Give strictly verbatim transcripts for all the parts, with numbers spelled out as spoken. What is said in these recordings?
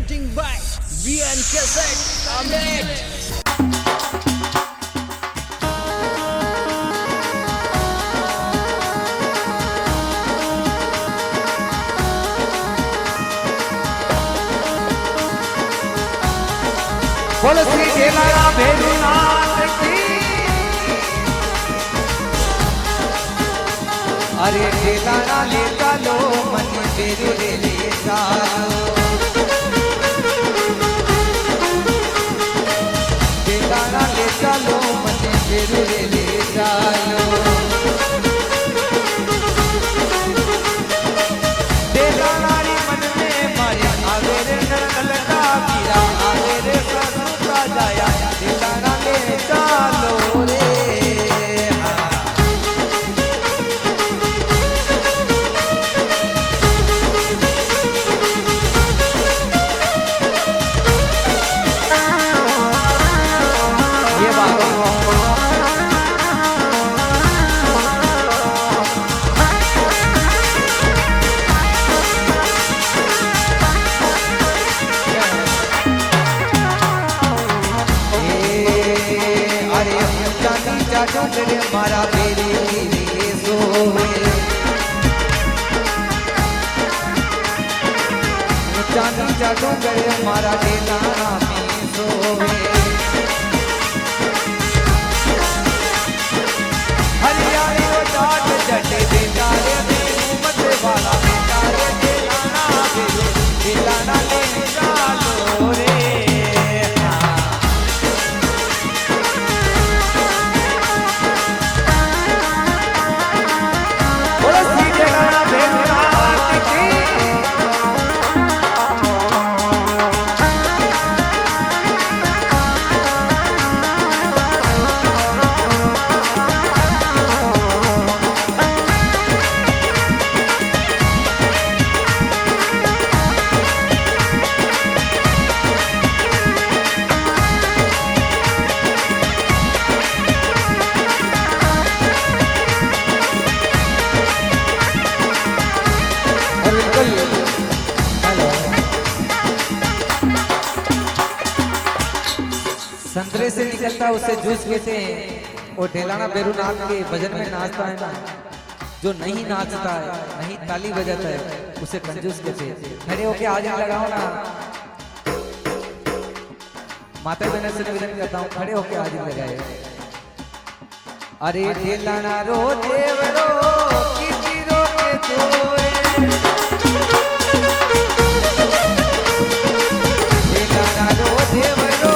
presenting by V N Cassette Amet. बोलो श्री देवारा भैरवनाथ की। अरे देवारा ले चलो मन बेरू ले ले चलो, देवारा ले चलो मन बेरू ले ले चलो, देवारा री मन में मारे आवे रे नलका पीरा आवे रे जाया दिलाना ले चलो रे। ये बात डोंगरे मारा बेरी रे सोवे, चांदी चा डोंगरे मारा डेलाना में सोवे, हरियाणी वो जाट जटे बेचारे घूमत वाला बेचारे डेलाना बेरो डेलाना ले चलो रे। संतरे से निकलता उसे जूस कहते हैं। और ढेलाना भैरवनाथ के भजन में नाचता है ना, जो नहीं नाचता है नहीं ताली बजाता है उसे कंजूस कहते हैं। खड़े होके आज लगाओ ना, माता बहन से निवेदन करता हूँ खड़े होके आज लगाए। अरे ढेलाना रो देव रो किसी रो के तोए, ढेलाना रो देव रो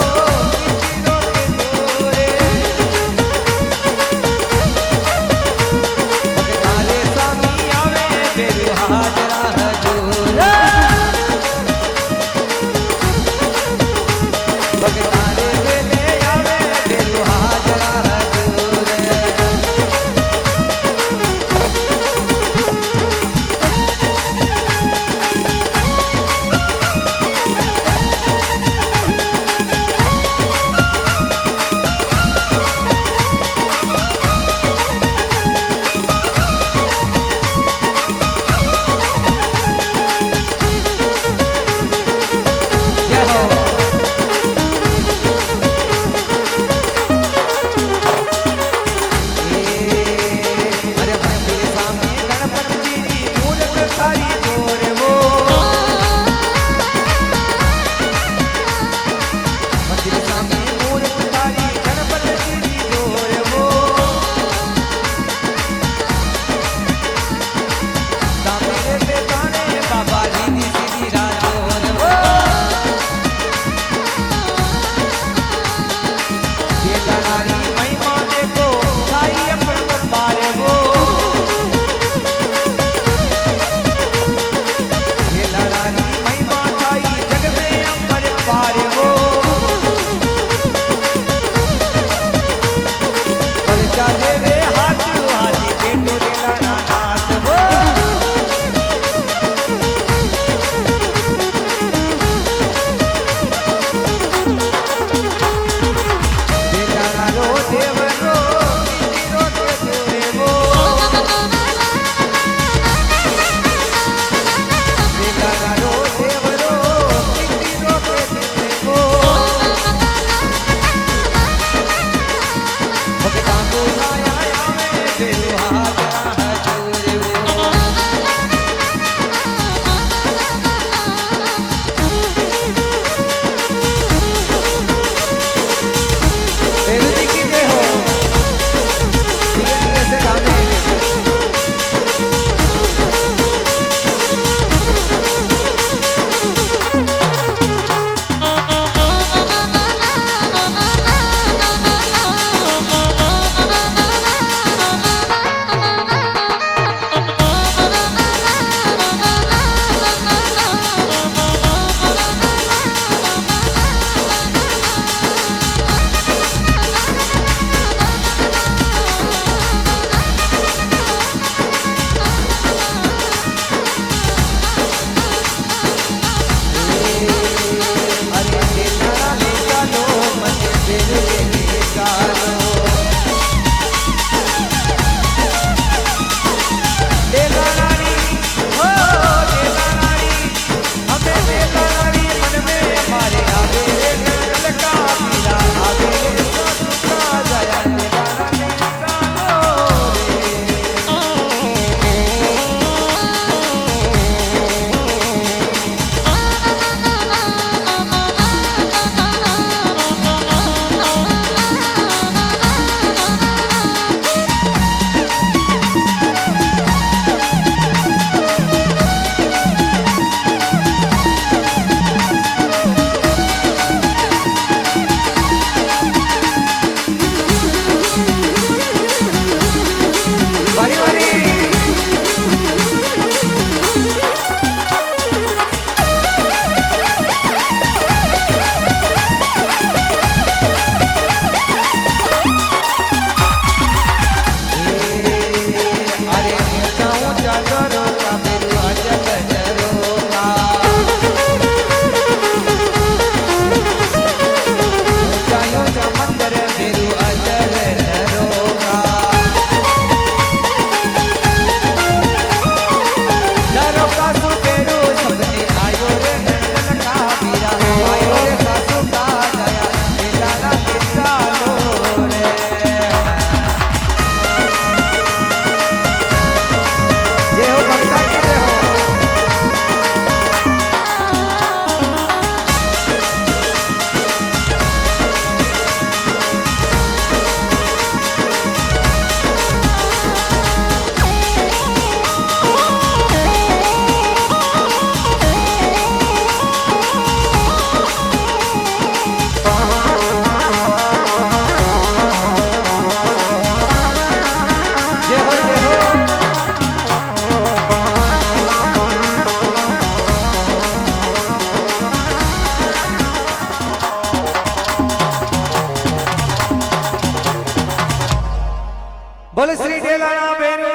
बोले श्री ढेलाना बेरू